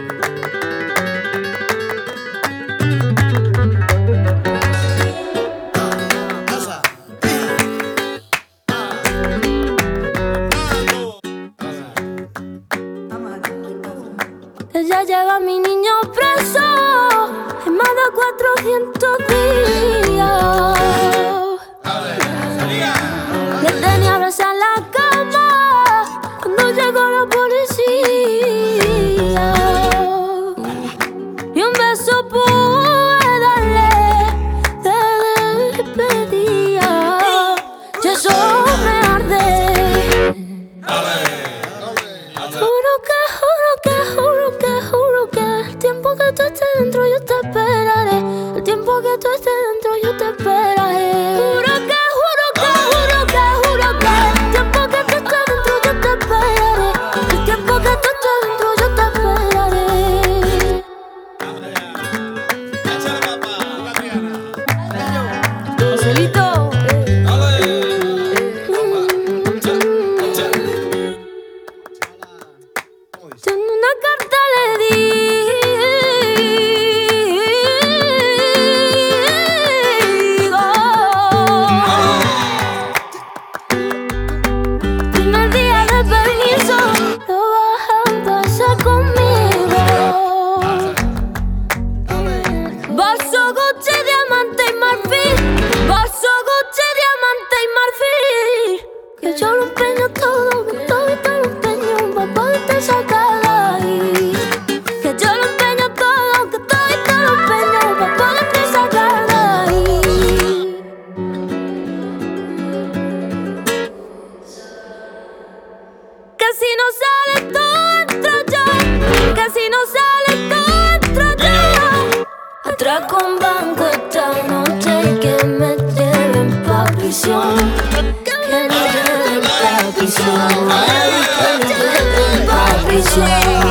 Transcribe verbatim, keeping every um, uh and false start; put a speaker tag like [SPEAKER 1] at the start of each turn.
[SPEAKER 1] Que ya lleva mi niño preso en más de cuatrocientos días. Le tenía abrazado en la cama cuando llegó la policía. Y un beso pude darle de despedida. Y eso me arde. Juro que, juro que, juro que, juro que el tiempo que tú estés dentro yo te esperaré. El tiempo que tú estés dentro yo te esperaré. Juro que, juro que, juro que, juro que el tiempo que tú estés dentro yo te esperaré. El tiempo que tú estés dentro yo te esperaré. Joselito. En una carta le digo: primer día de permiso, lo vas a pasar conmigo. Bolso, Gucci, diamante y marfil. Bolso, Gucci, diamante y marfil. Que yo lo empeño todo, que todo y te lo empeño pa' poderte sacar. Que si no sale todo entro yo, que si no sale todo entro yo. Atraco un banco esta noche y que me lleven pa' prisión. Que me lleven pa' prisión, que me lleven pa' prisión.